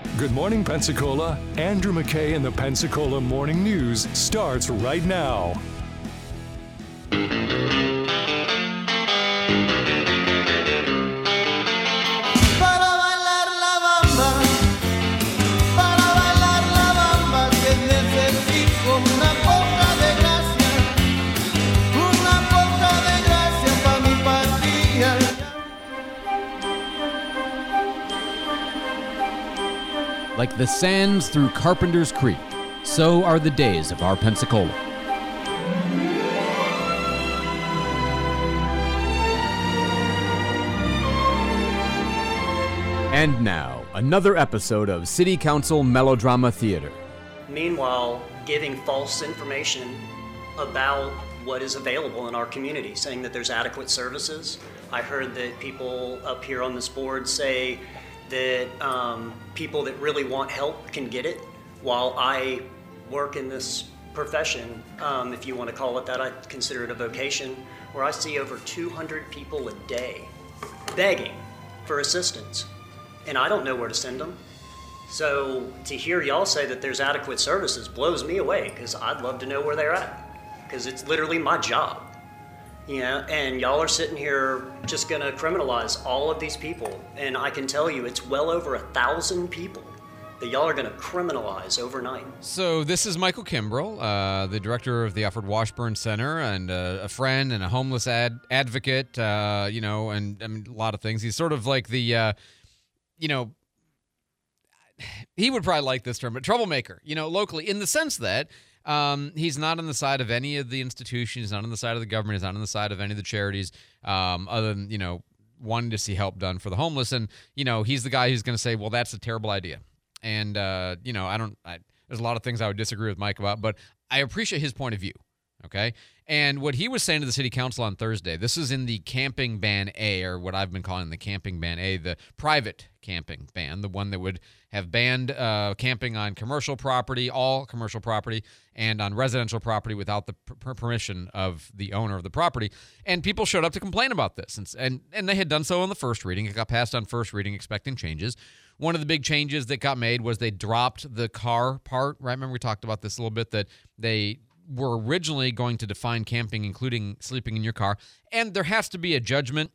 Good morning, Pensacola. Andrew McKay in the Pensacola Morning News starts right now. Like the sands through Carpenter's Creek, so are the days of our Pensacola. And now, another episode of City Council Melodrama Theater. Meanwhile, giving false information about what is available in our community, saying that there's adequate services. I heard that people up here on this board say that people that really want help can get it, while I work in this profession, if you want to call it that. I consider it a vocation, where I see over 200 people a day begging for assistance, and I don't know where to send them. So to hear y'all say that there's adequate services blows me away, because I'd love to know where they're at, because it's literally my job. Yeah, and y'all are sitting here just gonna criminalize all of these people. And I can tell you it's well over 1,000 people that y'all are gonna criminalize overnight. So this is Michael Kimbrell, the director of the Alfred Washburn Center, and a friend and a homeless advocate, and I mean, a lot of things. He's sort of like the, he would probably like this term, but troublemaker, locally, in the sense that he's not on the side of any of the institutions. He's not on the side of the government. He's not on the side of any of the charities, other than, wanting to see help done for the homeless. And, he's the guy who's going to say, well, that's a terrible idea. And, there's a lot of things I would disagree with Mike about, but I appreciate his point of view. Okay. And what he was saying to the city council on Thursday, this is in the camping ban A, or what I've been calling the camping ban A, the private camping ban, the one that would have banned camping on commercial property, all commercial property, and on residential property without the permission of the owner of the property. And people showed up to complain about this. And they had done so on the first reading. It got passed on first reading, expecting changes. One of the big changes that got made was they dropped the car part, right? Remember we talked about this a little bit, that they were originally going to define camping, including sleeping in your car. And there has to be a judgment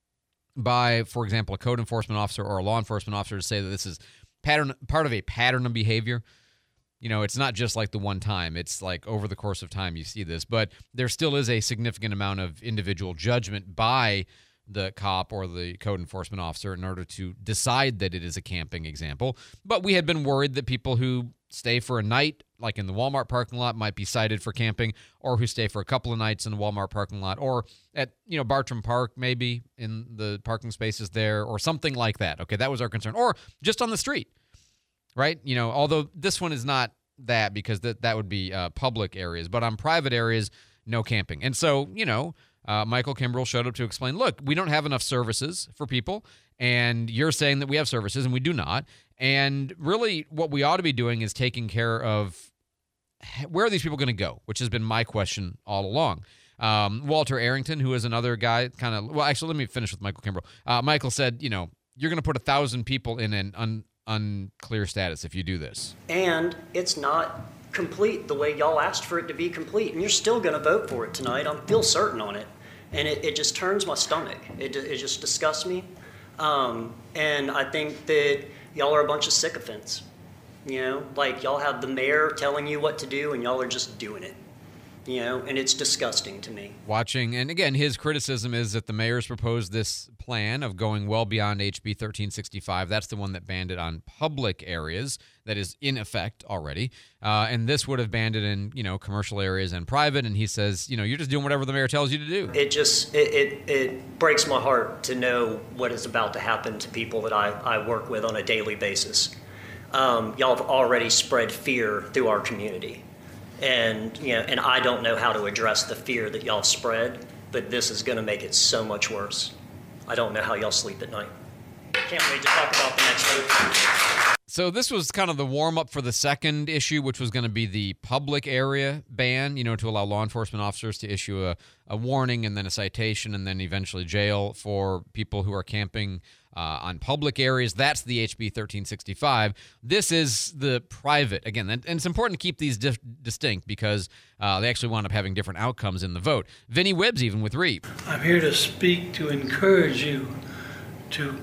by, for example, a code enforcement officer or a law enforcement officer to say that this is part of a pattern of behavior. It's not just like the one time. It's like over the course of time you see this. But there still is a significant amount of individual judgment by the cop or the code enforcement officer in order to decide that it is a camping example. But we had been worried that people who stay for a night, like in the Walmart parking lot, might be cited for camping, or who stay for a couple of nights in the Walmart parking lot, or at, Bartram Park, maybe in the parking spaces there, or something like that. Okay, that was our concern. Or just on the street, right? Although this one is not that, because that would be public areas, but on private areas, no camping. And so, Michael Kimbrell showed up to explain, look, we don't have enough services for people, and you're saying that we have services, and we do not. And really what we ought to be doing is taking care of where are these people going to go, which has been my question all along. Walter Arrington, who is another guy, actually, let me finish with Michael Kimbrell. Michael said, you're going to put 1,000 people in an unclear status if you do this. And it's not complete the way y'all asked for it to be complete, and you're still going to vote for it tonight. I feel certain on it. And it just turns my stomach. It just disgusts me. And I think that y'all are a bunch of sycophants. Like y'all have the mayor telling you what to do, and y'all are just doing it. And it's disgusting to me. Watching, and again, his criticism is that the mayor's proposed this plan of going well beyond HB 1365. That's the one that banned it on public areas. That is in effect already. And this would have banned it in, commercial areas and private. And he says, you're just doing whatever the mayor tells you to do. It breaks my heart to know what is about to happen to people that I work with on a daily basis. Y'all have already spread fear through our community. And I don't know how to address the fear that y'all spread, but this is going to make it so much worse. I don't know how y'all sleep at night. Can't wait to talk about the next vote. So this was kind of the warm-up for the second issue, which was going to be the public area ban, to allow law enforcement officers to issue a warning and then a citation and then eventually jail for people who are camping on public areas. That's the HB 1365. This is the private, again, and it's important to keep these distinct because they actually wound up having different outcomes in the vote. Vinny Wibbs, even with REAP. I'm here to speak to encourage you to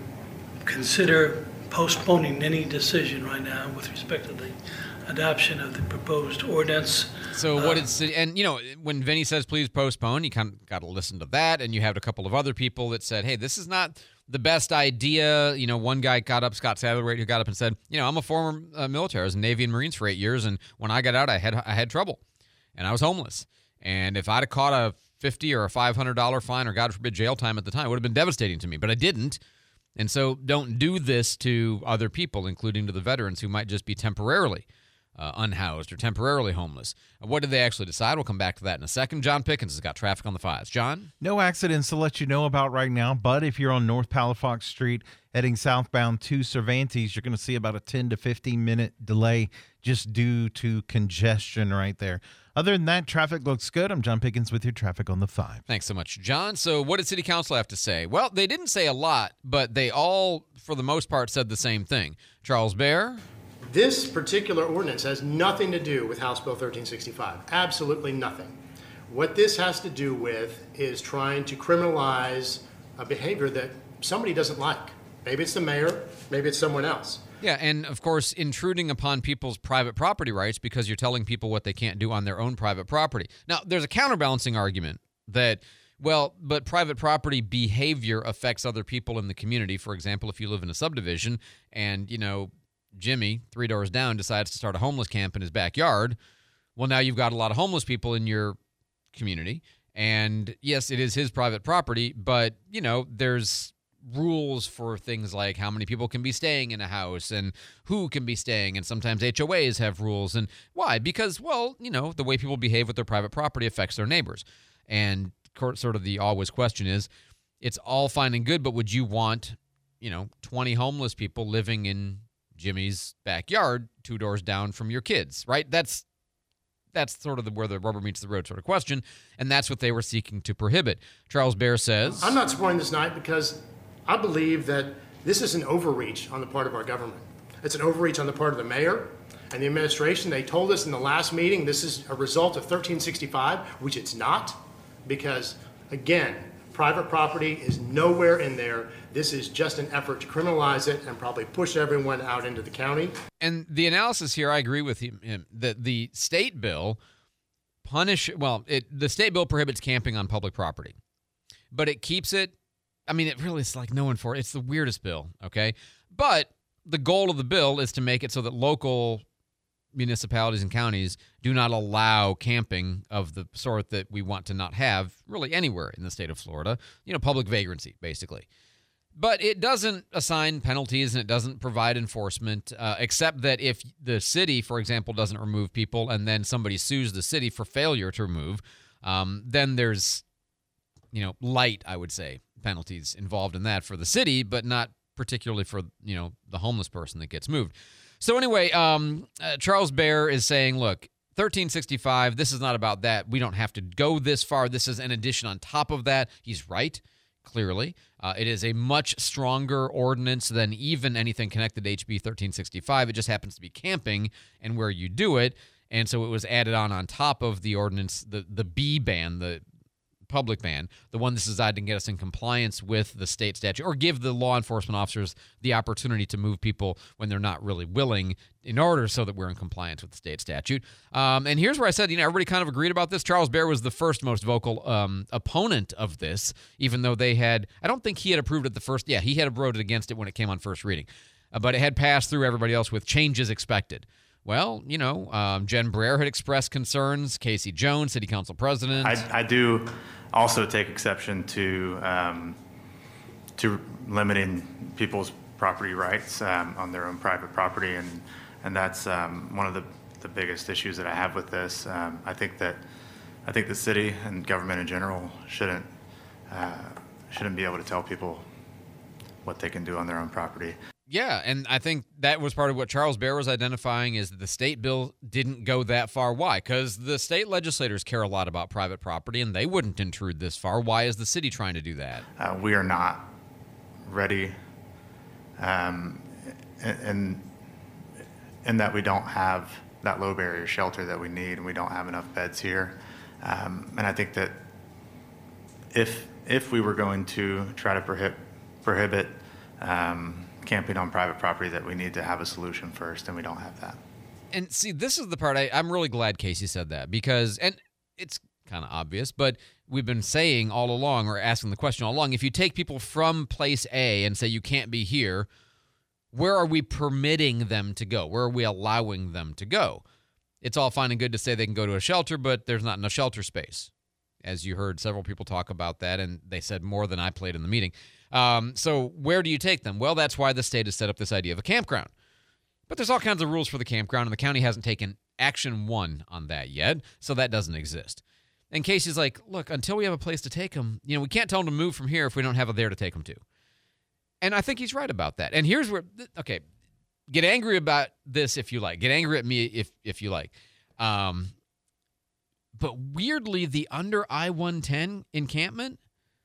consider postponing any decision right now with respect to the adoption of the proposed ordinance. So what it's, and when Vinny says please postpone, you kind of got to listen to that, and you had a couple of other people that said, hey, this is not the best idea. One guy got up, Scott Satterwhite, who got up and said, I'm a former military. I was in Navy and Marines for 8 years, and when I got out, I had trouble, and I was homeless. And if I'd have caught a $50 or a $500 fine, or God forbid jail time at the time, it would have been devastating to me, but I didn't. And so don't do this to other people, including to the veterans who might just be temporarily unhoused or temporarily homeless. What did they actually decide? We'll come back to that in a second. John Pickens has got traffic on the 5s. John? No accidents to let you know about right now, but if you're on North Palafox Street heading southbound to Cervantes, you're going to see about a 10 to 15-minute delay just due to congestion right there. Other than that, traffic looks good. I'm John Pickens with your traffic on the 5. Thanks so much, John. So what did City Council have to say? Well, they didn't say a lot, but they all, for the most part, said the same thing. Charles Baer? This particular ordinance has nothing to do with House Bill 1365. Absolutely nothing. What this has to do with is trying to criminalize a behavior that somebody doesn't like. Maybe it's the mayor, maybe it's someone else. Yeah, and of course, intruding upon people's private property rights because you're telling people what they can't do on their own private property. Now, there's a counterbalancing argument that, well, but private property behavior affects other people in the community. For example, if you live in a subdivision and, Jimmy, 3 doors down, decides to start a homeless camp in his backyard, well, now you've got a lot of homeless people in your community. And yes, it is his private property, but, there's rules for things like how many people can be staying in a house and who can be staying. And sometimes HOAs have rules. And why? Because, well, the way people behave with their private property affects their neighbors. And sort of the always question is, it's all fine and good, but would you want, 20 homeless people living in Jimmy's backyard 2 doors down from your kids, right? That's sort of where the rubber meets the road sort of question, and that's what they were seeking to prohibit. Charles Baer says, I'm not supporting this tonight because I believe that this is an overreach on the part of our government. It's an overreach on the part of the mayor and the administration. They told us in the last meeting this is a result of 1365, which it's not, because, again, private property is nowhere in there. This is just an effort to criminalize it and probably push everyone out into the county. And the analysis here, I agree with him that the state bill the state bill prohibits camping on public property, but it keeps it. I mean, it really is like no one for it. It's the weirdest bill, okay? But the goal of the bill is to make it so that local municipalities and counties do not allow camping of the sort that we want to not have really anywhere in the state of Florida. Public vagrancy, basically. But it doesn't assign penalties and it doesn't provide enforcement, except that if the city, for example, doesn't remove people and then somebody sues the city for failure to remove, then there's, light, I would say, penalties involved in that for the city, but not particularly for, the homeless person that gets moved. So anyway, Charles Baer is saying, look, 1365, this is not about that. We don't have to go this far. This is an addition on top of that. He's right. Clearly, it is a much stronger ordinance than even anything connected to HB 1365. It just happens to be camping and where you do it. And so it was added on top of the ordinance, the B ban, the public ban, the one that's designed to get us in compliance with the state statute or give the law enforcement officers the opportunity to move people when they're not really willing in order so that we're in compliance with the state statute. And here's where I said, everybody kind of agreed about this. Charles Baer was the first most vocal opponent of this, even though I don't think he had approved it he had voted against it when it came on first reading. But it had passed through everybody else with changes expected. Well, Jen Breyer had expressed concerns. Casey Jones, city council president. I do also take exception to limiting people's property rights on their own private property, and that's one of the biggest issues that I have with this. I think the city and government in general shouldn't be able to tell people what they can do on their own property. Yeah, and I think that was part of what Charles Baer was identifying is that the state bill didn't go that far. Why? Because the state legislators care a lot about private property, and they wouldn't intrude this far. Why is the city trying to do that? We are not ready and that we don't have that low barrier shelter that we need, and we don't have enough beds here. And I think that if we were going to try to prohibit camping on private property, that we need to have a solution first, and we don't have that. And see, this is the part I'm really glad Casey said that, because, and it's kind of obvious, but we've been saying all along, or asking the question all along, if you take people from place A and say you can't be here, where are we permitting them to go? Where are we allowing them to go? It's all fine and good to say they can go to a shelter, but there's not enough shelter space. As you heard several people talk about that, and they said more than I played in the meeting. So where do you take them? Well, that's why the state has set up this idea of a campground. But there's all kinds of rules for the campground, and the county hasn't taken action one on that yet, so that doesn't exist. And Casey's like, look, until we have a place to take them, we can't tell them to move from here if we don't have a there to take them to. And I think he's right about that. And here's where, okay, get angry about this if you like. Get angry at me if you like. But weirdly, the under I-110 encampment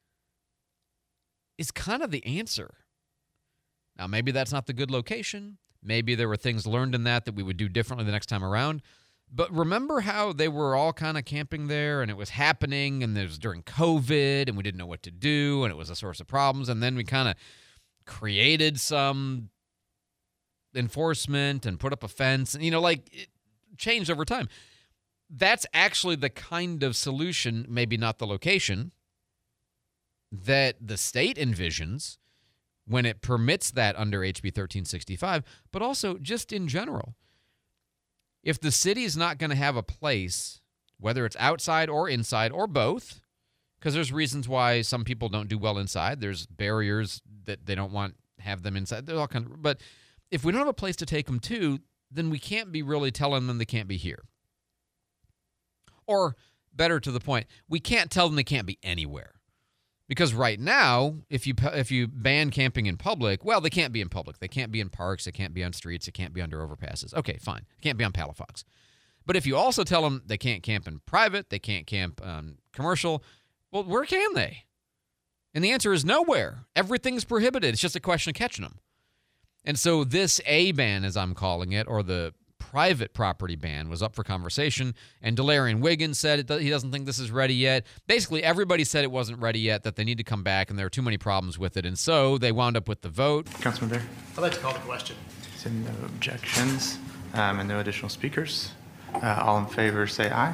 is kind of the answer. Now, maybe that's not the good location. Maybe there were things learned in that we would do differently the next time around. But remember how they were all kind of camping there, and it was happening, and it was during COVID, and we didn't know what to do, and it was a source of problems, and then we kind of created some enforcement and put up a fence, and, it changed over time. That's actually the kind of solution, maybe not the location, that the state envisions when it permits that under HB 1365, but also just in general. If the city is not going to have a place, whether it's outside or inside or both, because there's reasons why some people don't do well inside. There's barriers that they don't want to have them inside. There's all kinds of, but if we don't have a place to take them to, then we can't be really telling them they can't be here. Or better to the point, we can't tell them they can't be anywhere. Because right now, if you ban camping in public, well, they can't be in public. They can't be in parks. They can't be on streets. They can't be under overpasses. Okay, fine. They can't be on Palafox. But if you also tell them they can't camp in private, they can't camp commercial, well, where can they? And the answer is nowhere. Everything's prohibited. It's just a question of catching them. And so this A ban, as I'm calling it, or the private property ban, was up for conversation, and Delarian Wiggins said he doesn't think this is ready yet. Basically, everybody said it wasn't ready yet, that they need to come back, and there are too many problems with it, and so they wound up with the vote. Councilman Bear? I'd like to call the question. So no objections and no additional speakers. All in favor say aye.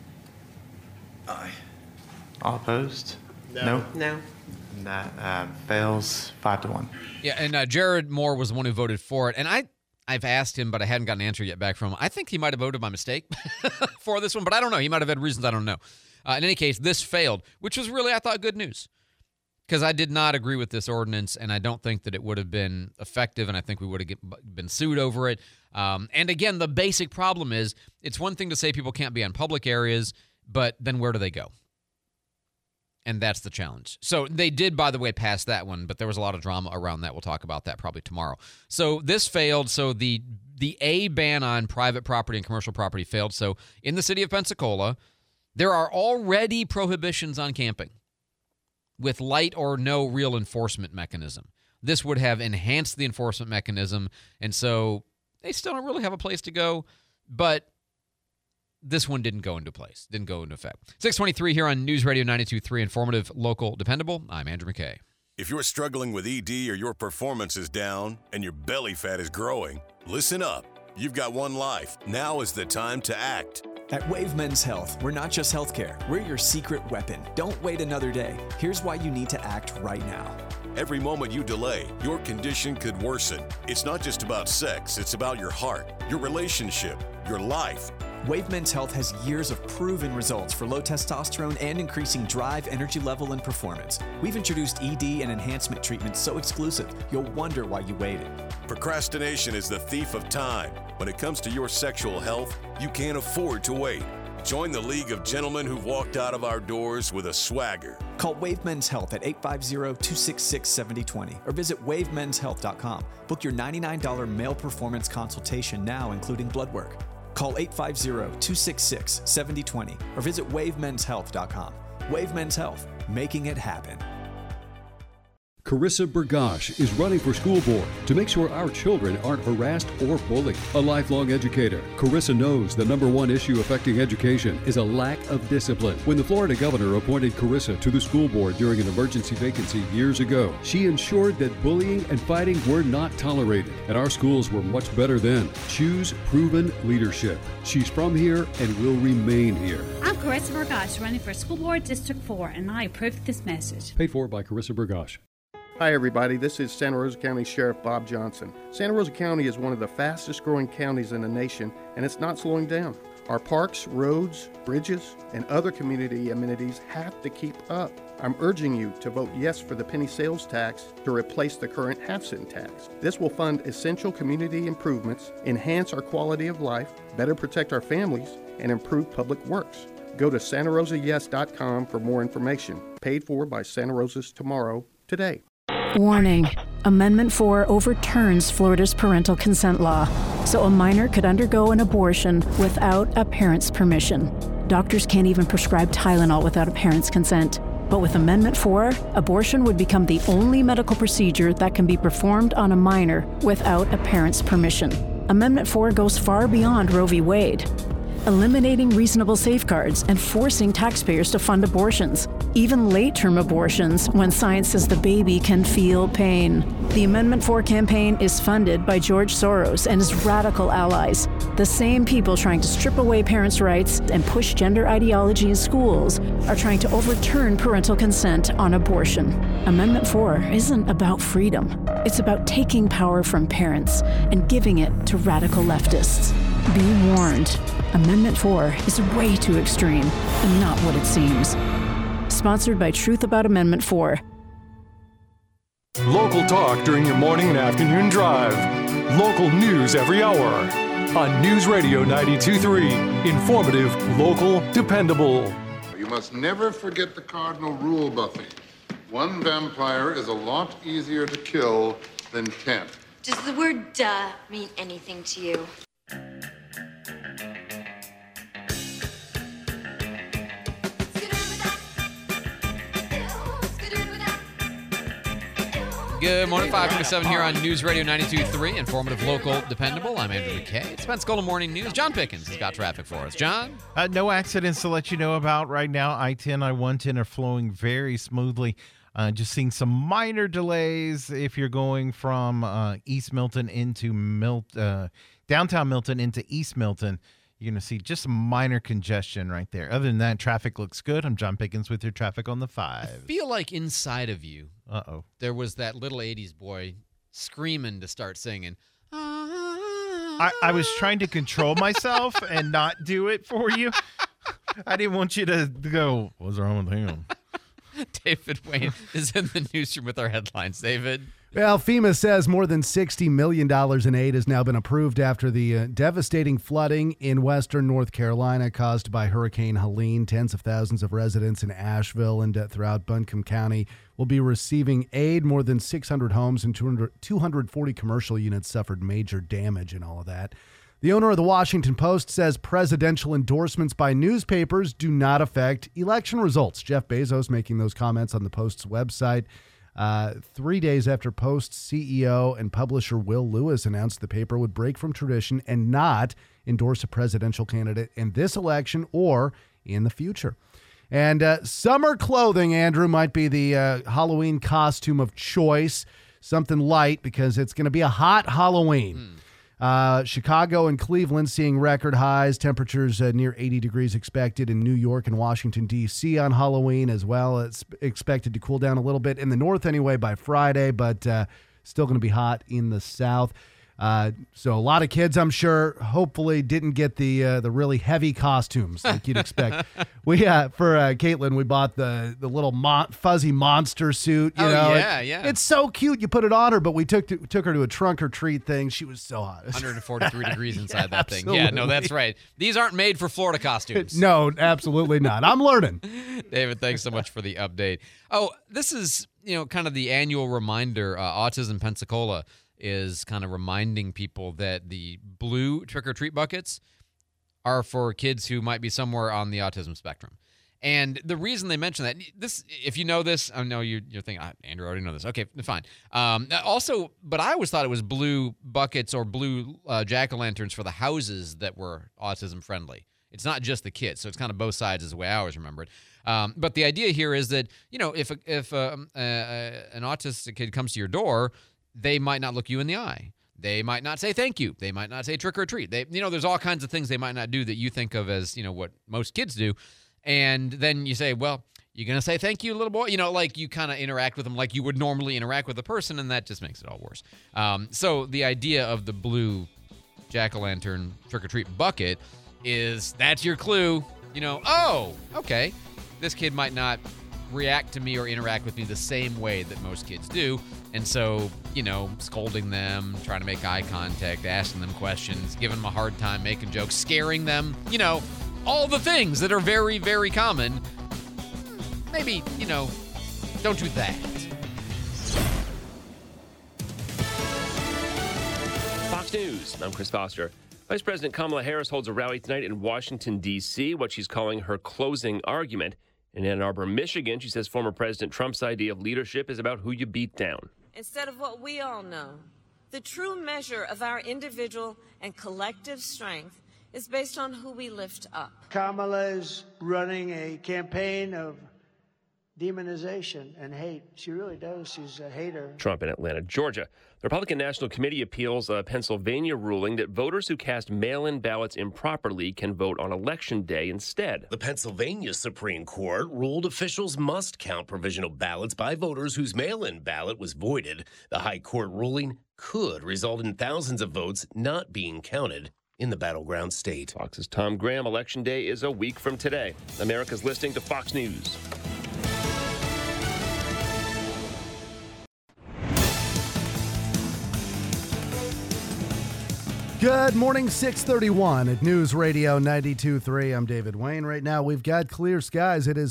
Aye. All opposed? No. No. And that fails 5-1. Yeah, and Jared Moore was the one who voted for it, and I've asked him, but I hadn't gotten an answer yet back from him. I think he might have voted by mistake for this one, but I don't know. He might have had reasons I don't know. In any case, this failed, which was really, I thought, good news, because I did not agree with this ordinance, and I don't think that it would have been effective, and I think we would have been sued over it. And again, the basic problem is, it's one thing to say people can't be on public areas, but then where do they go? And that's the challenge. So they did, by the way, pass that one, but there was a lot of drama around that. We'll talk about that probably tomorrow. So this failed. So the A ban on private property and commercial property failed. So in the city of Pensacola, there are already prohibitions on camping with light or no real enforcement mechanism. This would have enhanced the enforcement mechanism, and so they still don't really have a place to go, but this one didn't go into place, didn't go into effect. 623 here on News Radio 92.3, informative, local, dependable. I'm Andrew McKay. If you're struggling with ED or your performance is down and your belly fat is growing, listen up. You've got one life. Now is the time to act. At Wave Men's Health, we're not just healthcare. We're your secret weapon. Don't wait another day. Here's why you need to act right now. Every moment you delay, your condition could worsen. It's not just about sex. It's about your heart, your relationship, your life. Wave Men's Health has years of proven results for low testosterone and increasing drive, energy level, and performance. We've introduced ED and enhancement treatments so exclusive, you'll wonder why you waited. Procrastination is the thief of time. When it comes to your sexual health, you can't afford to wait. Join the League of Gentlemen who've walked out of our doors with a swagger. Call Wave Men's Health at 850-266-7020 or visit wavemenshealth.com. Book your $99 male performance consultation now, including blood work. Call 850-266-7020 or visit wavemenshealth.com. Wave Men's Health, making it happen. Carissa Burgash is running for school board to make sure our children aren't harassed or bullied. A lifelong educator, Carissa knows the number one issue affecting education is a lack of discipline. When the Florida governor appointed Carissa to the school board during an emergency vacancy years ago, she ensured that bullying and fighting were not tolerated, and our schools were much better then. Choose proven leadership. She's from here and will remain here. I'm Carissa Burgash, running for School Board District 4, and I approve this message. Paid for by Carissa Burgash. Hi everybody, this is Santa Rosa County Sheriff Bob Johnson. Santa Rosa County is one of the fastest growing counties in the nation, and it's not slowing down. Our parks, roads, bridges, and other community amenities have to keep up. I'm urging you to vote yes for the penny sales tax to replace the current half-cent tax. This will fund essential community improvements, enhance our quality of life, better protect our families, and improve public works. Go to santarosayes.com for more information. Paid for by Santa Rosa's Tomorrow today. Warning. Amendment 4 overturns Florida's parental consent law, so a minor could undergo an abortion without a parent's permission. Doctors can't even prescribe Tylenol without a parent's consent. But with Amendment 4, abortion would become the only medical procedure that can be performed on a minor without a parent's permission. Amendment 4 goes far beyond Roe v. Wade, eliminating reasonable safeguards and forcing taxpayers to fund abortions, even late-term abortions when science says the baby can feel pain. The Amendment 4 campaign is funded by George Soros and his radical allies, the same people trying to strip away parents' rights and push gender ideology in schools are trying to overturn parental consent on abortion. Amendment 4 isn't about freedom. It's about taking power from parents and giving it to radical leftists. Be warned. Amendment 4 is way too extreme and not what it seems. Sponsored by Truth About Amendment 4. Local talk during your morning and afternoon drive. Local news every hour. On News Radio 92.3. Informative, local, dependable. You must never forget the cardinal rule, Buffy. One vampire is a lot easier to kill than 10. Does the word duh mean anything to you? Good morning, 527 here on News Radio 92.3, informative, local, dependable. I'm Andrew McKay. It's Pensacola Morning News. John Pickens has got traffic for us. John? No accidents to let you know about right now. I-10, I-110 are flowing very smoothly. Just seeing some minor delays if you're going from East Milton into downtown Milton into East Milton. You're going to see just some minor congestion right there. Other than that, traffic looks good. I'm John Pickens with your traffic on the 5. I feel like inside of you, there was that little 80s boy screaming to start singing. I was trying to control myself and not do it for you. I didn't want you to go, what's wrong with him? David Wayne is in the newsroom with our headlines. David? Well, FEMA says more than $60 million in aid has now been approved after the devastating flooding in western North Carolina caused by Hurricane Helene. Tens of thousands of residents in Asheville and throughout Buncombe County will be receiving aid. More than 600 homes and 240 commercial units suffered major damage in all of that. The owner of the Washington Post says presidential endorsements by newspapers do not affect election results. Jeff Bezos making those comments on the Post's website 3 days after Post's CEO and publisher Will Lewis announced the paper would break from tradition and not endorse a presidential candidate in this election or in the future. And summer clothing, Andrew, might be the Halloween costume of choice. Something light because it's going to be a hot Halloween. Chicago and Cleveland seeing record highs. Temperatures near 80 degrees expected in New York and Washington, D.C. on Halloween as well. It's expected to cool down a little bit in the north anyway by Friday, but still going to be hot in the south. So a lot of kids, I'm sure, hopefully didn't get the really heavy costumes like you'd expect. For Caitlin, we bought the little fuzzy monster suit. You know, yeah. It's so cute. You put it on her, but we took her to a trunk or treat thing. She was so hot. 143 degrees inside that thing. Absolutely. Yeah, no, that's right. These aren't made for Florida costumes. No, absolutely not. I'm learning. David, thanks so much for the update. Oh, this is kind of the annual reminder. Autism Pensacola is kind of reminding people that the blue trick-or-treat buckets are for kids who might be somewhere on the autism spectrum. And the reason they mention that, if you know this, I know you're thinking, Andrew, I already know this. Okay, fine. Also, but I always thought it was blue buckets or blue jack-o'-lanterns for the houses that were autism-friendly. It's not just the kids, so it's kind of both sides is the way I always remember it. But the idea here is that, if an autistic kid comes to your door, they might not look you in the eye. They might not say thank you. They might not say trick or treat. There's all kinds of things they might not do that you think of as, what most kids do. And then you say, well, you're going to say thank you, little boy? Like you kind of interact with them like you would normally interact with a person, and that just makes it all worse. So the idea of the blue jack-o'-lantern trick-or-treat bucket is that's your clue. Oh, okay. This kid might not react to me or interact with me the same way that most kids do. And so, scolding them, trying to make eye contact, asking them questions, giving them a hard time, making jokes, scaring them, all the things that are very, very common. Maybe, don't do that. Fox News, I'm Chris Foster. Vice President Kamala Harris holds a rally tonight in Washington, D.C., what she's calling her closing argument. In Ann Arbor, Michigan, she says former President Trump's idea of leadership is about who you beat down. Instead of what we all know, the true measure of our individual and collective strength is based on who we lift up. Kamala is running a campaign of demonization and hate. She really does. She's a hater. Trump in Atlanta, Georgia. The Republican National Committee appeals a Pennsylvania ruling that voters who cast mail-in ballots improperly can vote on Election Day instead. The Pennsylvania Supreme Court ruled officials must count provisional ballots by voters whose mail-in ballot was voided. The High Court ruling could result in thousands of votes not being counted in the battleground state. Fox's Tom Graham. Election Day is a week from today. America's listening to Fox News. Good morning, 631 at News Radio 92.3. I'm David Wayne. Right now, we've got clear skies. It is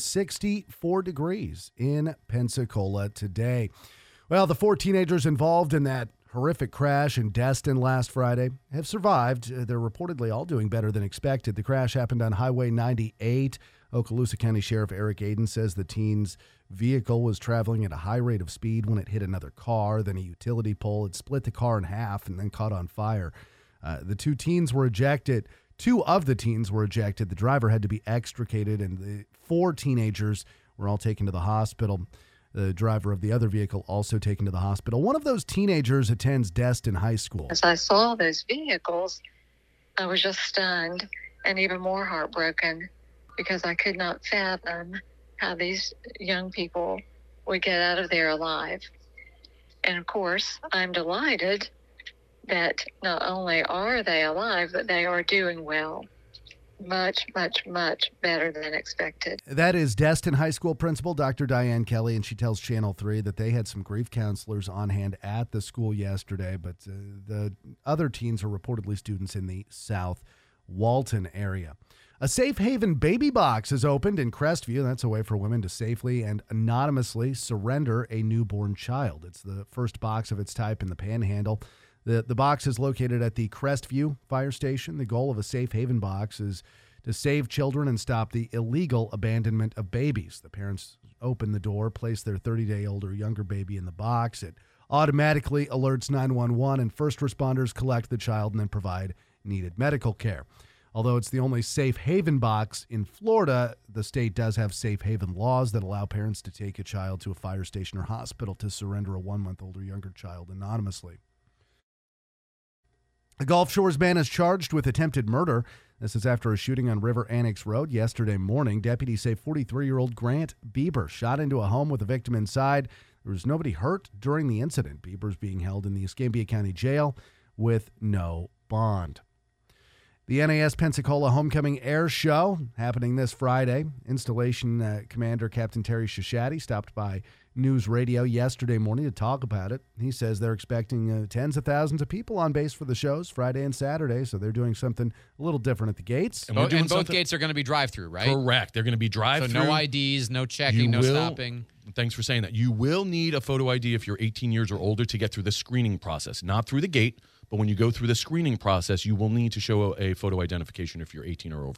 64 degrees in Pensacola today. Well, the 4 teenagers involved in that horrific crash in Destin last Friday have survived. They're reportedly all doing better than expected. The crash happened on Highway 98. Okaloosa County Sheriff Eric Aiden says the teen's vehicle was traveling at a high rate of speed when it hit another car, then a utility pole. It split the car in half and then caught on fire. The 2 teens were ejected. 2 of the teens were ejected. The driver had to be extricated, and the 4 teenagers were all taken to the hospital. The driver of the other vehicle also taken to the hospital. One of those teenagers attends Destin High School. As I saw those vehicles, I was just stunned and even more heartbroken because I could not fathom how these young people would get out of there alive. And of course, I'm delighted that not only are they alive, but they are doing well. Much, much, much better than expected. That is Destin High School principal Dr. Diane Kelly, and she tells Channel 3 that they had some grief counselors on hand at the school yesterday, but the other teens are reportedly students in the South Walton area. A safe haven baby box is opened in Crestview. That's a way for women to safely and anonymously surrender a newborn child. It's the first box of its type in the Panhandle. The box is located at the Crestview Fire Station. The goal of a safe haven box is to save children and stop the illegal abandonment of babies. The parents open the door, place their 30-day-old or younger baby in the box. It automatically alerts 911, and first responders collect the child and then provide needed medical care. Although it's the only safe haven box in Florida, the state does have safe haven laws that allow parents to take a child to a fire station or hospital to surrender a 1-month-old or younger child anonymously. A Gulf Shores man is charged with attempted murder. This is after a shooting on River Annex Road yesterday morning. Deputies say 43-year-old Grant Bieber shot into a home with a victim inside. There was nobody hurt during the incident. Bieber's being held in the Escambia County Jail with no bond. The NAS Pensacola Homecoming Air Show happening this Friday. Installation Commander Captain Terry Shishati stopped by News Radio yesterday morning to talk about it. He says they're expecting tens of thousands of people on base for the shows Friday and Saturday, so they're doing something a little different at the gates. And both gates are going to be drive-through, right? Correct. They're going to be drive-through. So no IDs, no checking, no stopping. Thanks for saying that. You will need a photo ID if you're 18 years or older to get through the screening process. Not through the gate, but when you go through the screening process, you will need to show a photo identification if you're 18 or over.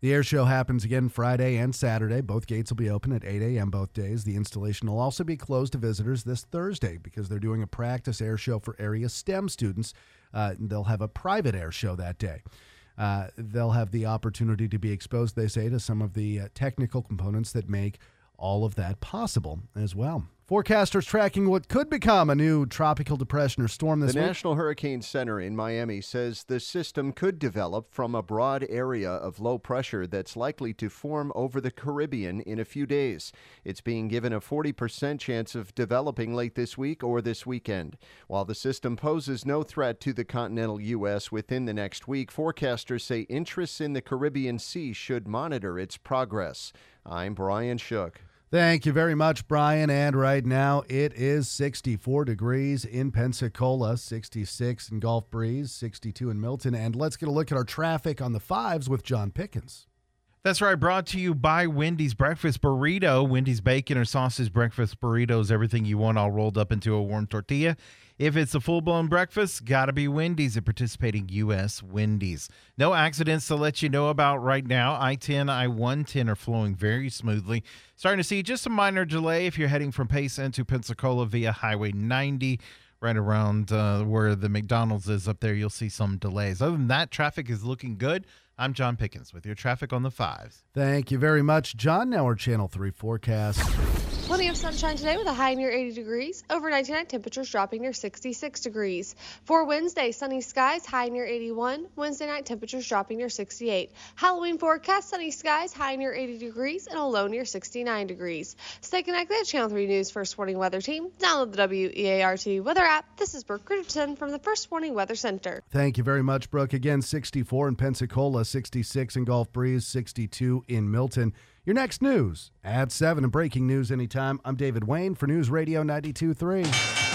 The air show happens again Friday and Saturday. Both gates will be open at 8 a.m. both days. The installation will also be closed to visitors this Thursday because they're doing a practice air show for area STEM students. They'll have a private air show that day. They'll have the opportunity to be exposed, they say, to some of the technical components that make all of that possible as well. Forecasters tracking what could become a new tropical depression or storm this week. The National Hurricane Center in Miami says the system could develop from a broad area of low pressure that's likely to form over the Caribbean in a few days. It's being given a 40% chance of developing late this week or this weekend. While the system poses no threat to the continental U.S. within the next week, forecasters say interests in the Caribbean Sea should monitor its progress. I'm Brian Shook. Thank you very much, Brian. And right now it is 64 degrees in Pensacola, 66 in Gulf Breeze, 62 in Milton. And let's get a look at our traffic on the 5s with John Pickens. That's right. Brought to you by Wendy's Breakfast Burrito. Wendy's bacon or sausage breakfast burritos, everything you want all rolled up into a warm tortilla. If it's a full-blown breakfast, got to be Wendy's at participating U.S. Wendy's. No accidents to let you know about right now. I-10, I-110 are flowing very smoothly. Starting to see just a minor delay if you're heading from Payson to Pensacola via Highway 90. Right around where the McDonald's is up there, you'll see some delays. Other than that, traffic is looking good. I'm John Pickens with your traffic on the 5s. Thank you very much, John. Now our Channel 3 forecast. Plenty of sunshine today with a high near 80 degrees. Overnight tonight, temperatures dropping near 66 degrees. For Wednesday, sunny skies, high near 81. Wednesday night, temperatures dropping near 68. Halloween forecast, sunny skies, high near 80 degrees and a low near 69 degrees. Stay connected at Channel 3 News First Warning Weather Team. Download the WEART weather app. This is Brooke Richardson from the First Warning Weather Center. Thank you very much, Brooke. Again, 64 in Pensacola, 66 in Gulf Breeze, 62 in Milton. Your next news at 7 and breaking news anytime. I'm David Wayne for News Radio 92.3.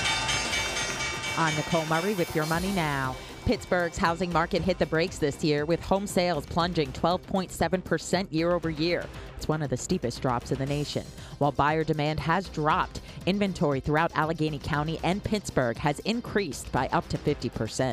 I'm Nicole Murray with Your Money Now. Pittsburgh's housing market hit the brakes this year with home sales plunging 12.7% year over year. It's one of the steepest drops in the nation. While buyer demand has dropped, inventory throughout Allegheny County and Pittsburgh has increased by up to 50%.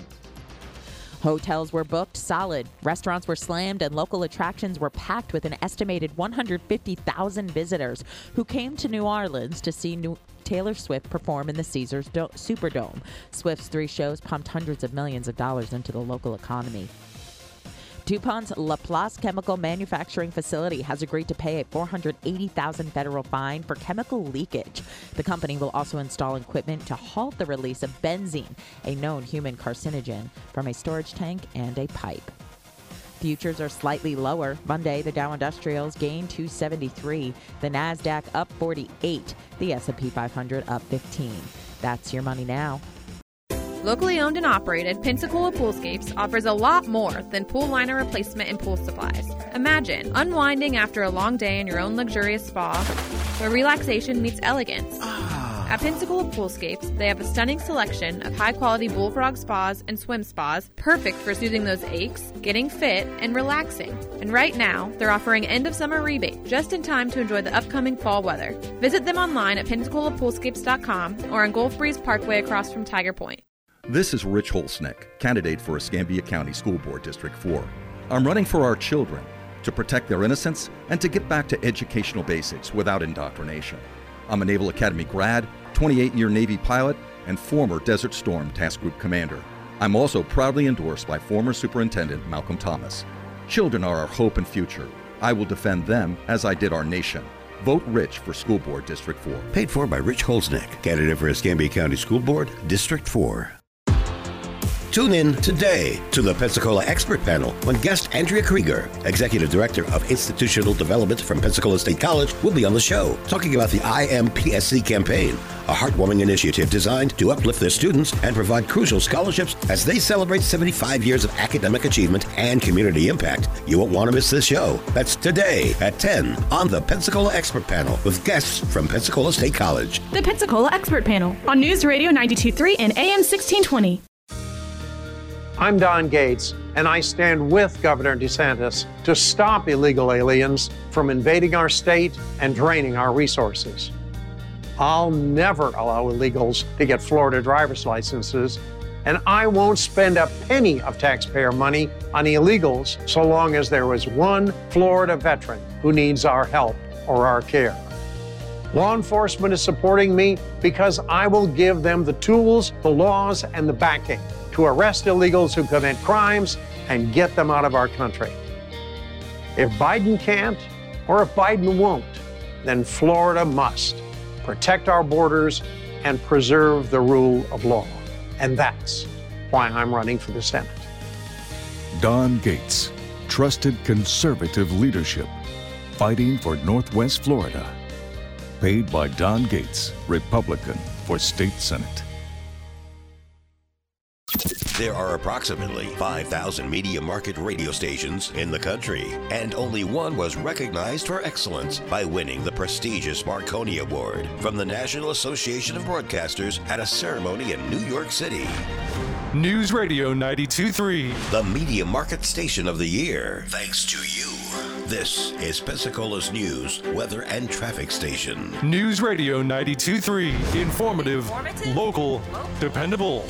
Hotels were booked solid, restaurants were slammed, and local attractions were packed with an estimated 150,000 visitors who came to New Orleans to see Taylor Swift perform in the Caesars Superdome. Swift's 3 shows pumped hundreds of millions of dollars into the local economy. DuPont's LaPlace chemical manufacturing facility has agreed to pay a $480,000 federal fine for chemical leakage. The company will also install equipment to halt the release of benzene, a known human carcinogen, from a storage tank and a pipe. Futures are slightly lower. Monday, the Dow Industrials gained 273, the NASDAQ up 48, the S&P 500 up 15. That's Your Money Now. Locally owned and operated, Pensacola Poolscapes offers a lot more than pool liner replacement and pool supplies. Imagine unwinding after a long day in your own luxurious spa, where relaxation meets elegance. At Pensacola Poolscapes, they have a stunning selection of high-quality bullfrog spas and swim spas, perfect for soothing those aches, getting fit, and relaxing. And right now, they're offering end-of-summer rebate, just in time to enjoy the upcoming fall weather. Visit them online at PensacolaPoolscapes.com or on Gulf Breeze Parkway across from Tiger Point. This is Rich Holsnick, candidate for Escambia County School Board District 4. I'm running for our children to protect their innocence and to get back to educational basics without indoctrination. I'm a Naval Academy grad, 28-year Navy pilot, and former Desert Storm Task Group commander. I'm also proudly endorsed by former Superintendent Malcolm Thomas. Children are our hope and future. I will defend them as I did our nation. Vote Rich for School Board District 4. Paid for by Rich Holsnick, candidate for Escambia County School Board District 4. Tune in today to the Pensacola Expert Panel when guest Andrea Krieger, Executive Director of Institutional Development from Pensacola State College, will be on the show talking about the IMPSC campaign, a heartwarming initiative designed to uplift their students and provide crucial scholarships as they celebrate 75 years of academic achievement and community impact. You won't want to miss this show. That's today at 10 on the Pensacola Expert Panel with guests from Pensacola State College. The Pensacola Expert Panel on News Radio 92.3 and AM 1620. I'm Don Gates, and I stand with Governor DeSantis to stop illegal aliens from invading our state and draining our resources. I'll never allow illegals to get Florida driver's licenses, And I won't spend a penny of taxpayer money on illegals so long as there is one Florida veteran who needs our help or our care. Law enforcement is supporting me because I will give them the tools, the laws, and the backing to arrest illegals who commit crimes and get them out of our country. If Biden can't, or if Biden won't, then Florida must protect our borders and preserve the rule of law. And that's why I'm running for the Senate. Don Gates, trusted conservative leadership, fighting for Northwest Florida. Paid by Don Gates, Republican, for State Senate. There are approximately 5,000 media market radio stations in the country, and only one was recognized for excellence by winning the prestigious Marconi Award from the National Association of Broadcasters at a ceremony in New York City. News Radio 92.3. The Media Market Station of the Year, thanks to you. This is Pensacola's news, weather, and traffic station. News Radio 92.3. Informative, local, dependable.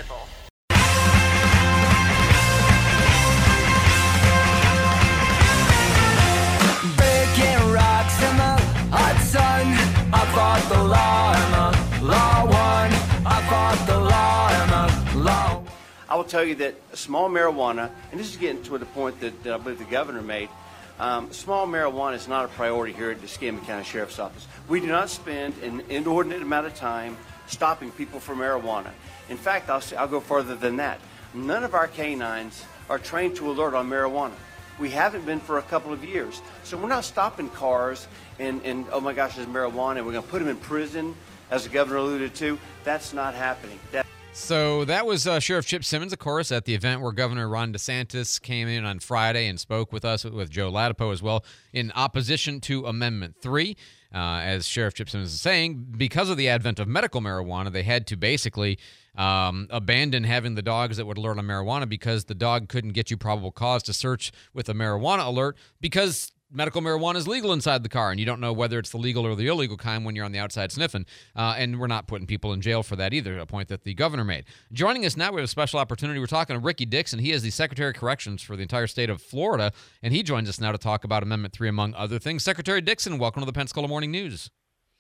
Breaking rocks in the hot sun. I fought the law and the law won. I fought the law and the law. I will tell you that small marijuana, and this is getting to the point that I believe the governor made, small marijuana is not a priority here at the Escambia County Sheriff's Office. We do not spend an inordinate amount of time stopping people for marijuana. In fact, I'll go further than that. None of our canines are trained to alert on marijuana. We haven't been for a couple of years. So we're not stopping cars and oh my gosh, there's marijuana, and we're going to put them in prison, as the governor alluded to. That's not happening. So that was Sheriff Chip Simmons, of course, at the event where Governor Ron DeSantis came in on Friday and spoke with us, with Joe Ladapo as well, in opposition to Amendment 3. As Sheriff Chip Simmons is saying, because of the advent of medical marijuana, they had to basically abandon having the dogs that would alert on marijuana because the dog couldn't get you probable cause to search with a marijuana alert because medical marijuana is legal inside the car, and you don't know whether it's the legal or the illegal kind when you're on the outside sniffing. And we're not putting people in jail for that either, a point that the governor made. Joining us now, we have a special opportunity. We're talking to Ricky Dixon. He is the Secretary of Corrections for the entire state of Florida, and he joins us now to talk about Amendment 3, among other things. Secretary Dixon, welcome to the Pensacola Morning News.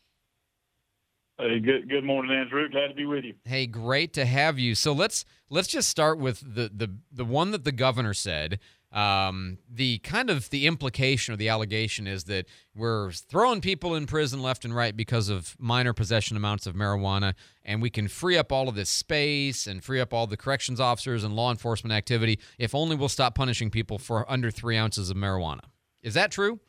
Hey, good morning, Andrew. Glad to be with you. Hey, great to have you. So let's just start with the one that the governor said. The kind of the implication or the allegation is that we're throwing people in prison left and right because of minor possession amounts of marijuana, and we can free up all of this space and free up all the corrections officers and law enforcement activity if only we'll stop punishing people for under 3 ounces of marijuana. Is that true?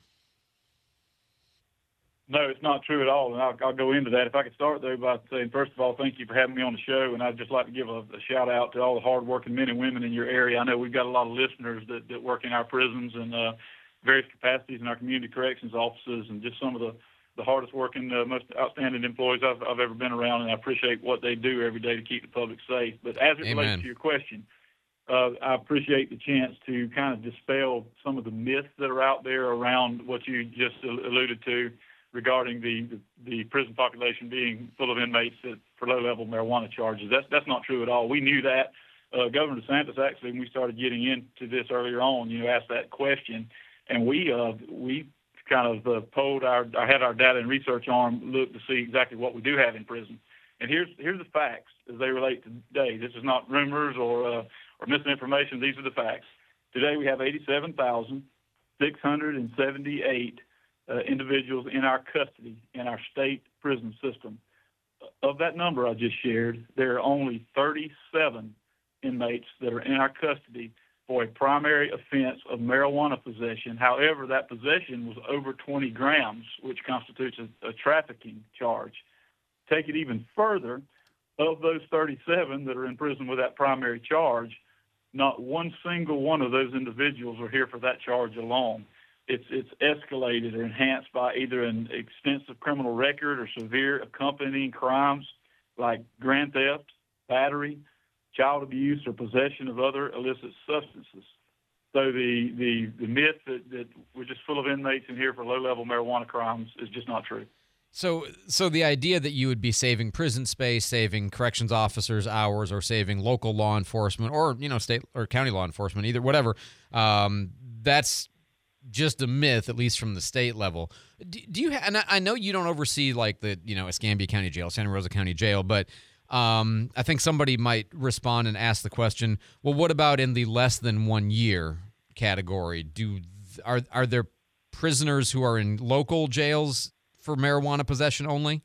No, it's not true at all, and I'll go into that. If I could start, though, by saying, first of all, thank you for having me on the show, and I'd just like to give a shout-out to all the hard-working men and women in your area. I know we've got a lot of listeners that work in our prisons and various capacities in our community corrections offices, and just some of the hardest-working, most outstanding employees I've ever been around, and I appreciate what they do every day to keep the public safe. But as it relates to your question, I appreciate the chance to kind of dispel some of the myths that are out there around what you just alluded to, regarding the prison population being full of inmates for low-level marijuana charges. That's not true at all. We knew that. Governor DeSantis, actually, when we started getting into this earlier on, asked that question, and we kind of polled had our data and research arm look to see exactly what we do have in prison. And here's the facts as they relate to today. This is not rumors or misinformation. These are the facts. Today we have 87,678 individuals in our custody in our state prison system. Of that number I just shared, there are only 37 inmates that are in our custody for a primary offense of marijuana possession. However, that possession was over 20 grams, which constitutes a trafficking charge. Take it even further, of those 37 that are in prison with that primary charge, not one single one of those individuals are here for that charge alone. It's escalated or enhanced by either an extensive criminal record or severe accompanying crimes like grand theft, battery, child abuse, or possession of other illicit substances. So the myth that we're just full of inmates in here for low-level marijuana crimes is just not true. So the idea that you would be saving prison space, saving corrections officers' hours, or saving local law enforcement, or state or county law enforcement, either whatever, that's just a myth, at least from the state level. Do you? And I know you don't oversee like the Escambia County Jail, Santa Rosa County Jail, but I think somebody might respond and ask the question: well, what about in the less than 1 year category? Are there prisoners who are in local jails for marijuana possession only?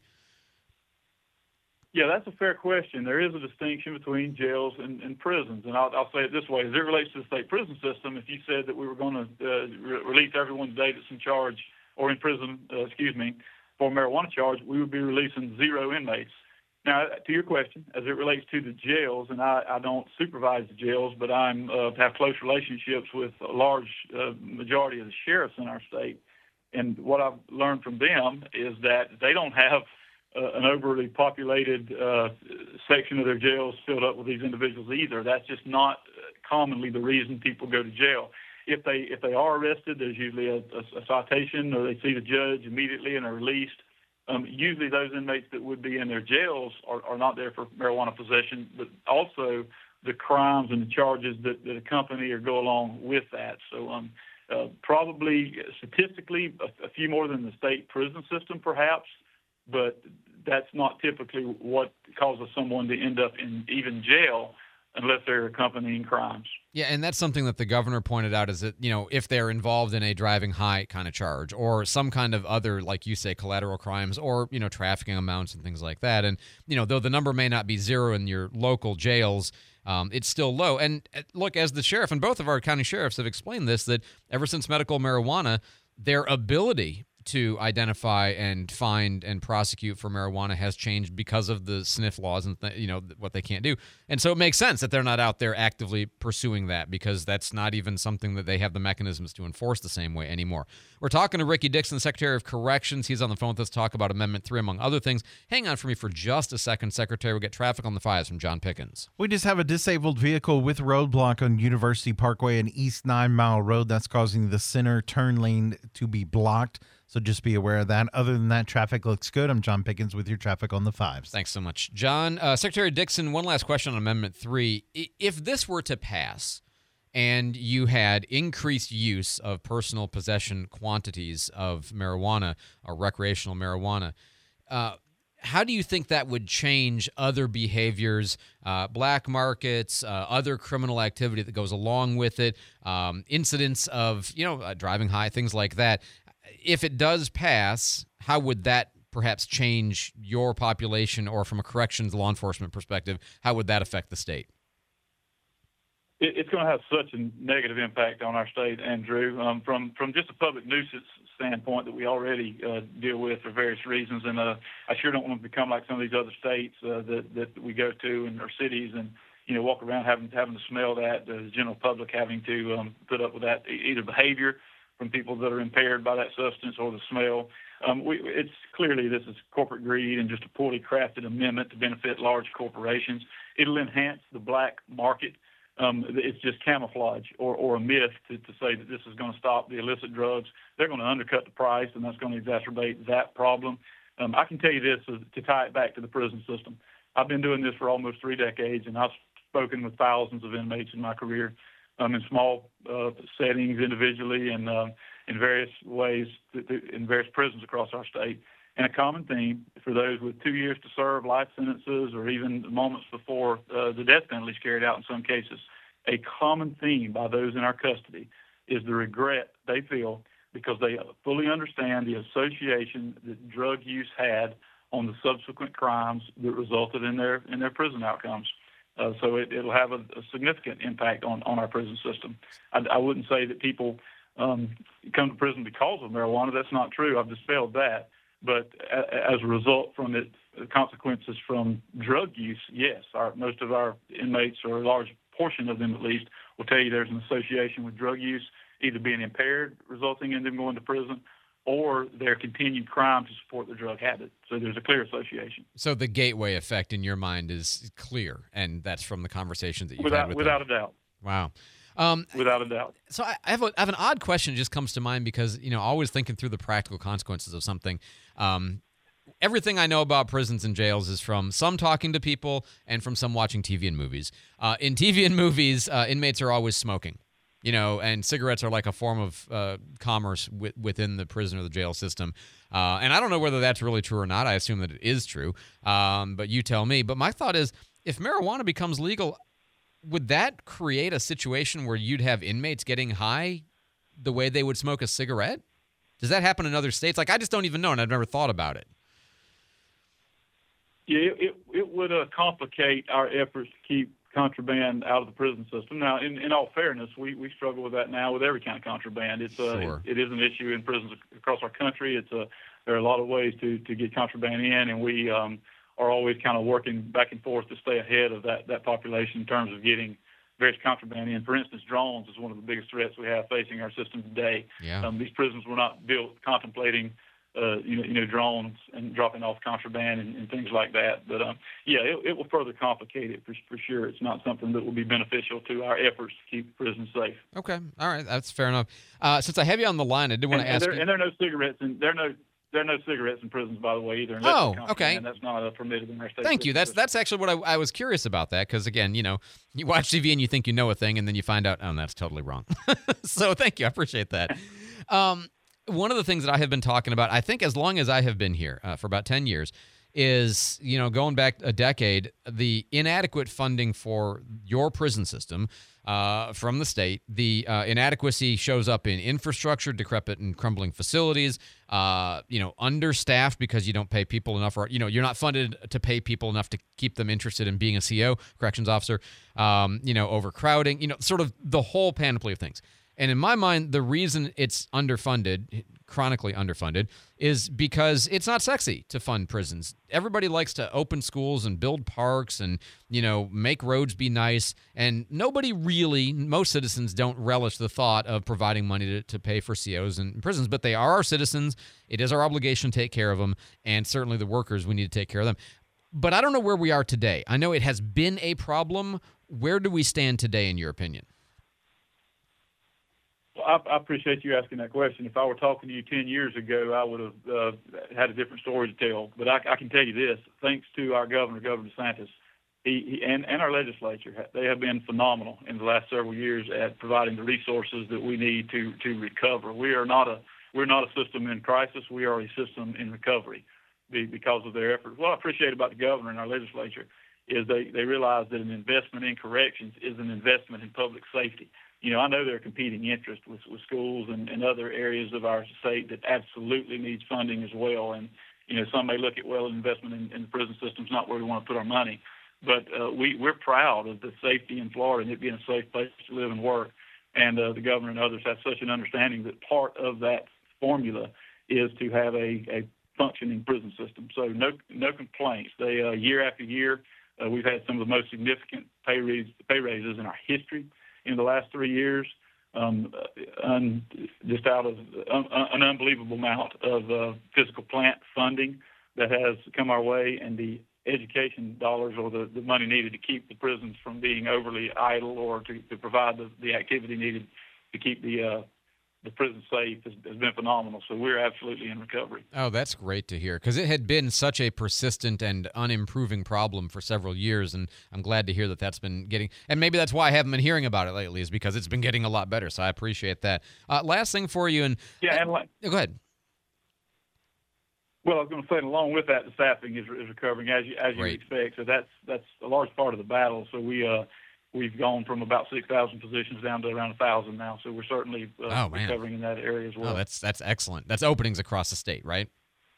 Yeah, that's a fair question. There is a distinction between jails and prisons, and I'll say it this way. As it relates to the state prison system, if you said that we were going to release everyone today that's in charge or in prison, for a marijuana charge, we would be releasing 0 inmates. Now, to your question, as it relates to the jails, and I don't supervise the jails, but I have close relationships with a large majority of the sheriffs in our state. And what I've learned from them is that they don't have an overly populated section of their jails filled up with these individuals either. That's just not commonly the reason people go to jail. If they are arrested, there's usually a citation, or they see the judge immediately and are released. Usually those inmates that would be in their jails are not there for marijuana possession, but also the crimes and the charges that accompany or go along with that. So probably statistically a few more than the state prison system perhaps, but that's not typically what causes someone to end up in even jail unless they're accompanying crimes. Yeah, and that's something that the governor pointed out is that, if they're involved in a driving high kind of charge or some kind of other, like you say, collateral crimes or, trafficking amounts and things like that. And, though the number may not be 0 in your local jails, it's still low. And look, as the sheriff and both of our county sheriffs have explained this, that ever since medical marijuana, their ability to identify and find and prosecute for marijuana has changed because of the sniff laws and what they can't do. And so it makes sense that they're not out there actively pursuing that, because that's not even something that they have the mechanisms to enforce the same way anymore. We're talking to Ricky Dixon, Secretary of Corrections. He's on the phone with us to talk about Amendment 3, among other things. Hang on for me for just a second, Secretary. We'll get traffic on the 5s from John Pickens. We just have a disabled vehicle with roadblock on University Parkway and East 9 Mile Road. That's causing the center turn lane to be blocked. So just be aware of that. Other than that, traffic looks good. I'm John Pickens with your traffic on the 5s. Thanks so much, John. Secretary Dixon, one last question on Amendment 3. If this were to pass and you had increased use of personal possession quantities of marijuana or recreational marijuana, how do you think that would change other behaviors, black markets, other criminal activity that goes along with it, incidents of, driving high, things like that? If it does pass, how would that perhaps change your population, or from a corrections law enforcement perspective, how would that affect the state? It's going to have such a negative impact on our state, Andrew, from just a public nuisance standpoint that we already deal with for various reasons. And I sure don't want to become like some of these other states that we go to in our cities and walk around having to smell that, the general public having to put up with that either behavior from people that are impaired by that substance or the smell. It's clearly this is corporate greed and just a poorly crafted amendment to benefit large corporations. It'll enhance the black market. It's just camouflage or a myth to say that this is going to stop the illicit drugs. They're going to undercut the price, and that's going to exacerbate that problem. I can tell you this to tie it back to the prison system. I've been doing this for almost 3 decades, and I've spoken with thousands of inmates in my career. In small settings individually and in various ways in various prisons across our state. And a common theme for those with 2 years to serve, life sentences, or even moments before the death penalty is carried out in some cases, a common theme by those in our custody is the regret they feel because they fully understand the association that drug use had on the subsequent crimes that resulted in their prison outcomes. So it'll have a significant impact on our prison system. I wouldn't say that people come to prison because of marijuana. That's not true. I've dispelled that. But as a result from it, consequences from drug use, yes. Most of our inmates, or a large portion of them at least, will tell you there's an association with drug use, either being impaired, resulting in them going to prison, or their continued crime to support the drug habit. So there's a clear association. So the gateway effect in your mind is clear, and that's from the conversations that you've had with without them. a doubt. Wow. Without a doubt. So I have an odd question that just comes to mind because, always thinking through the practical consequences of something. everything I know about prisons and jails is from some talking to people and from some watching TV and movies. In TV and movies, inmates are always smoking, and cigarettes are like a form of commerce within the prison or the jail system. And I don't know whether that's really true or not. I assume that it is true, but you tell me. But my thought is, if marijuana becomes legal, would that create a situation where you'd have inmates getting high the way they would smoke a cigarette? Does that happen in other states? Like, I just don't even know, and I've never thought about it. Yeah, it would complicate our efforts to keep contraband out of the prison system. Now, in all fairness, we struggle with that now with every kind of contraband. It is an issue in prisons across our country. There are a lot of ways to get contraband in, and we are always kind of working back and forth to stay ahead of that population in terms of getting various contraband in. For instance, drones is one of the biggest threats we have facing our system today. Yeah. These prisons were not built contemplating drones and dropping off contraband and things like that. But it will further complicate it for sure. It's not something that will be beneficial to our efforts to keep prisons safe. Okay, all right, that's fair enough. Since I have you on the line, I did want to ask you. And there are no cigarettes, and there are no cigarettes in prisons, by the way, either. Okay. And that's not permitted in our state. Thank you. That's actually what I was curious about that, because again, you watch TV and you think you know a thing, and then you find out, oh, that's totally wrong. So thank you. I appreciate that. One of the things that I have been talking about, I think as long as I have been here, for about 10 years, is, going back a decade, the inadequate funding for your prison system from the state. The inadequacy shows up in infrastructure, decrepit and crumbling facilities, understaffed because you don't pay people enough, or, you're not funded to pay people enough to keep them interested in being a CO, corrections officer, overcrowding, sort of the whole panoply of things. And in my mind, the reason it's underfunded, chronically underfunded, is because it's not sexy to fund prisons. Everybody likes to open schools and build parks and, make roads be nice. And nobody really, most citizens don't relish the thought of providing money to pay for COs in prisons. But they are our citizens. It is our obligation to take care of them. And certainly the workers, we need to take care of them. But I don't know where we are today. I know it has been a problem. Where do we stand today, in your opinion? Well, I appreciate you asking that question. If I were talking to you 10 years ago, I would have had a different story to tell. But I can tell you this, thanks to our governor, Governor DeSantis, he and our legislature, they have been phenomenal in the last several years at providing the resources that we need to recover. We're not a system in crisis. We are a system in recovery because of their efforts. What I appreciate about the governor and our legislature is they realize that an investment in corrections is an investment in public safety. I know there are competing interests with schools and other areas of our state that absolutely needs funding as well. And, some may look at, investment in the prison system is not where we want to put our money. But we're proud of the safety in Florida and it being a safe place to live and work. And the governor and others have such an understanding that part of that formula is to have a functioning prison system. So no complaints. They year after year, we've had some of the most significant pay raises in our history in the last 3 years, just out of an unbelievable amount of physical plant funding that has come our way, and the education dollars or the money needed to keep the prisons from being overly idle or to provide the activity needed to keep the prison safe has been phenomenal. So we're absolutely in recovery. Oh, that's great to hear, because it had been such a persistent and unimproving problem for several years, and I'm glad to hear that that's been getting, and maybe that's why I haven't been hearing about it lately, is because it's been getting a lot better, so I appreciate that. Last thing for you, and go ahead. Well, I was going to say, along with that, the staffing is recovering as you expect. So that's a large part of the battle. So we've gone from about 6,000 positions down to around 1,000 now. So we're certainly recovering in that area as well. Oh, that's excellent. That's openings across the state, right?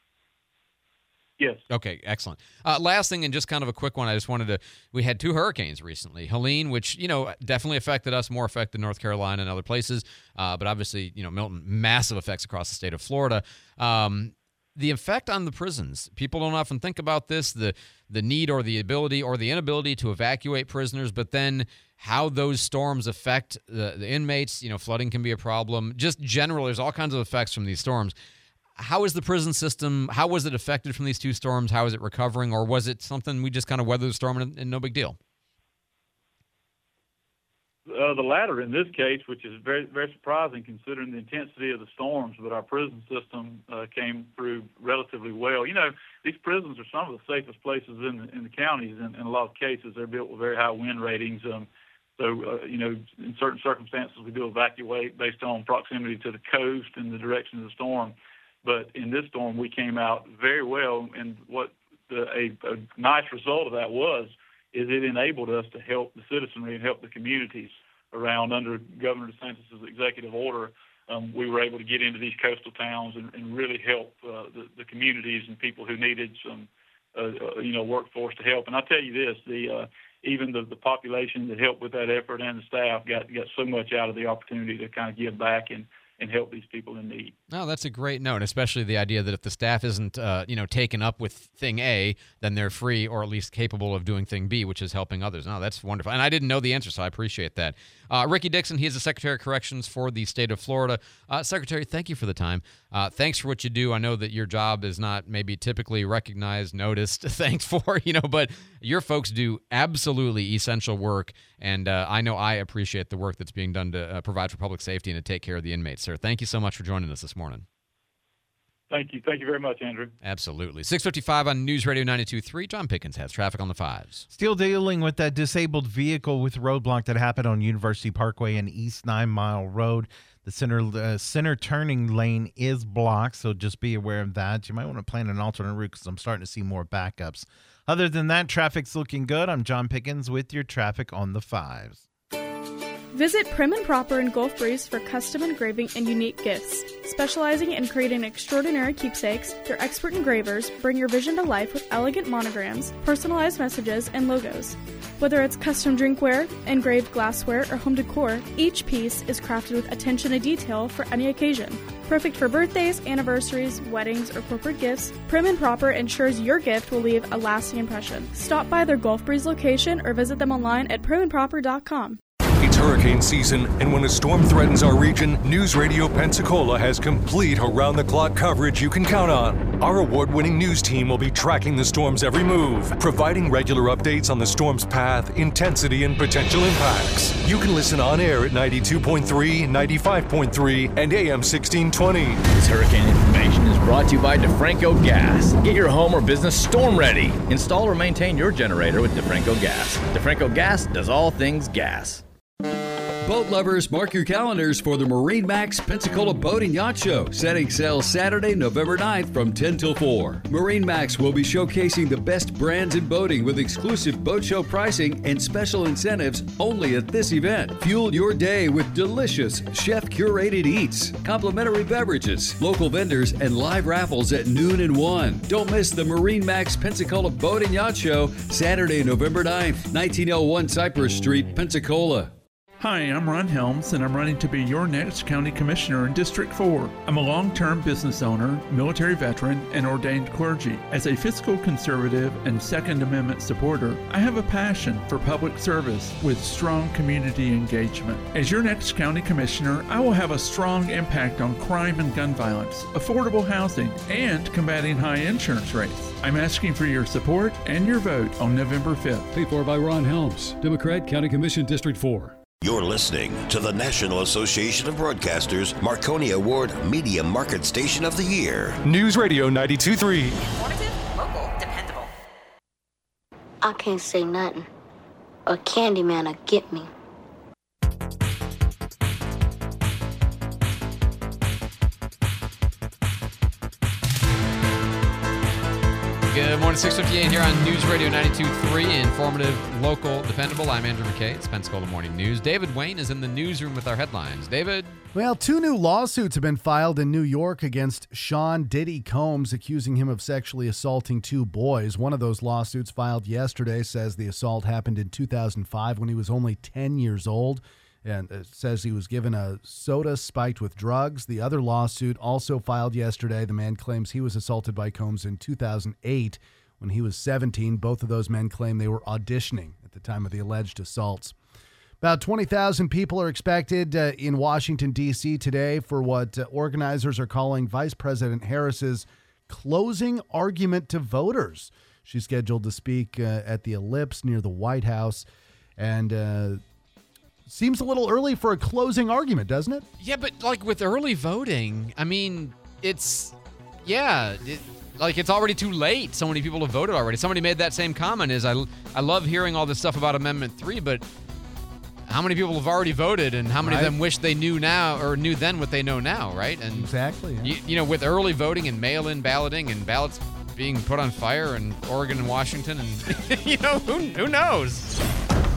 Yes. Okay, excellent. Last thing, and just kind of a quick one, I just wanted to, we had 2 hurricanes recently. Helene, which, definitely affected us, more affected North Carolina and other places. But obviously, Milton, massive effects across the state of Florida. The effect on the prisons. People don't often think about this, the need or the ability or the inability to evacuate prisoners, but then how those storms affect the inmates. Flooding can be a problem. Just generally, there's all kinds of effects from these storms. How is the prison system, how was it affected from these 2 storms? How is it recovering? Or was it something we just kind of weathered the storm and no big deal? The latter in this case, which is very, very surprising considering the intensity of the storms, but our prison system came through relatively well. You know, these prisons are some of the safest places in the counties. In a lot of cases, they're built with very high wind ratings. You know, in certain circumstances, we do evacuate based on proximity to the coast and the direction of the storm. But in this storm, we came out very well, and what a nice result of that is it enabled us to help the citizenry and help the communities around. Under Governor DeSantis' executive order, we were able to get into these coastal towns and really help the communities and people who needed some, workforce to help. And I'll tell you this, even the population that helped with that effort and the staff got so much out of the opportunity to kind of give back and help these people in need. No, that's a great note, especially the idea that if the staff isn't, taken up with thing A, then they're free or at least capable of doing thing B, which is helping others. No, that's wonderful. And I didn't know the answer, so I appreciate that. Ricky Dixon, he is the Secretary of Corrections for the state of Florida. Secretary, thank you for the time. Thanks for what you do. I know that your job is not maybe typically recognized, noticed, thanks for, but your folks do absolutely essential work, and I know I appreciate the work that's being done to provide for public safety and to take care of the inmates, sir. Thank you so much for joining us this morning. Thank you. Thank you very much, Andrew. Absolutely. 6:55 on News Radio 92.3. John Pickens has traffic on the 5s. Still dealing with that disabled vehicle with roadblock that happened on University Parkway and East 9 Mile Road. The center turning lane is blocked, so just be aware of that. You might want to plan an alternate route because I'm starting to see more backups. Other than that, traffic's looking good. I'm John Pickens with your traffic on the 5s. Visit Prim and Proper in Gulf Breeze for custom engraving and unique gifts. Specializing in creating extraordinary keepsakes, their expert engravers bring your vision to life with elegant monograms, personalized messages, and logos. Whether it's custom drinkware, engraved glassware, or home decor, each piece is crafted with attention to detail for any occasion. Perfect for birthdays, anniversaries, weddings, or corporate gifts, Prim and Proper ensures your gift will leave a lasting impression. Stop by their Gulf Breeze location or visit them online at primandproper.com. It's hurricane season, and when a storm threatens our region, News Radio Pensacola has complete around-the-clock coverage you can count on. Our award-winning news team will be tracking the storm's every move, providing regular updates on the storm's path, intensity, and potential impacts. You can listen on air at 92.3, 95.3, and AM 1620. This hurricane information is brought to you by DeFranco Gas. Get your home or business storm ready. Install or maintain your generator with DeFranco Gas. DeFranco Gas does all things gas. Boat lovers, mark your calendars for the MarineMax Pensacola Boating Yacht Show, setting sail Saturday, November 9th from 10 till 4. MarineMax will be showcasing the best brands in boating with exclusive boat show pricing and special incentives only at this event. Fuel your day with delicious chef-curated eats, complimentary beverages, local vendors, and live raffles at noon and 1. Don't miss the MarineMax Pensacola Boating Yacht Show, Saturday, November 9th, 1901 Cypress Street, Pensacola. Hi, I'm Ron Helms, and I'm running to be your next county commissioner in District 4. I'm a long-term business owner, military veteran, and ordained clergy. As a fiscal conservative and Second Amendment supporter, I have a passion for public service with strong community engagement. As your next county commissioner, I will have a strong impact on crime and gun violence, affordable housing, and combating high insurance rates. I'm asking for your support and your vote on November 5th. Paid for by Ron Helms, Democrat, County Commission, District 4. You're listening to the National Association of Broadcasters Marconi Award Media Market Station of the Year. News Radio 92.3. Informative, local, dependable. I can't say nothing. A Candyman will get me. Good morning, 6:58 here on News Radio 92.3, informative, local, dependable. I'm Andrew McKay. It's Pensacola Morning News. David Wayne is in the newsroom with our headlines. David? Well, 2 new lawsuits have been filed in New York against Sean Diddy Combs, accusing him of sexually assaulting 2 boys. One of those lawsuits filed yesterday says the assault happened in 2005 when he was only 10 years old. And it says he was given a soda spiked with drugs. The other lawsuit, also filed yesterday, the man claims he was assaulted by Combs in 2008 when he was 17. Both of those men claim they were auditioning at the time of the alleged assaults. About 20,000 people are expected in Washington, D.C. today for what organizers are calling Vice President Harris's closing argument to voters. She's scheduled to speak at the Ellipse near the White House. And seems a little early for a closing argument, doesn't it? Yeah, but like with early voting, I mean, it's already too late. So many people have voted already. Somebody made that same comment I love hearing all this stuff about Amendment 3, but how many people have already voted, and how many of them wish they knew now or knew then what they know now, right? And exactly. Yeah. With early voting and mail-in balloting and ballots being put on fire in Oregon and Washington, and who knows?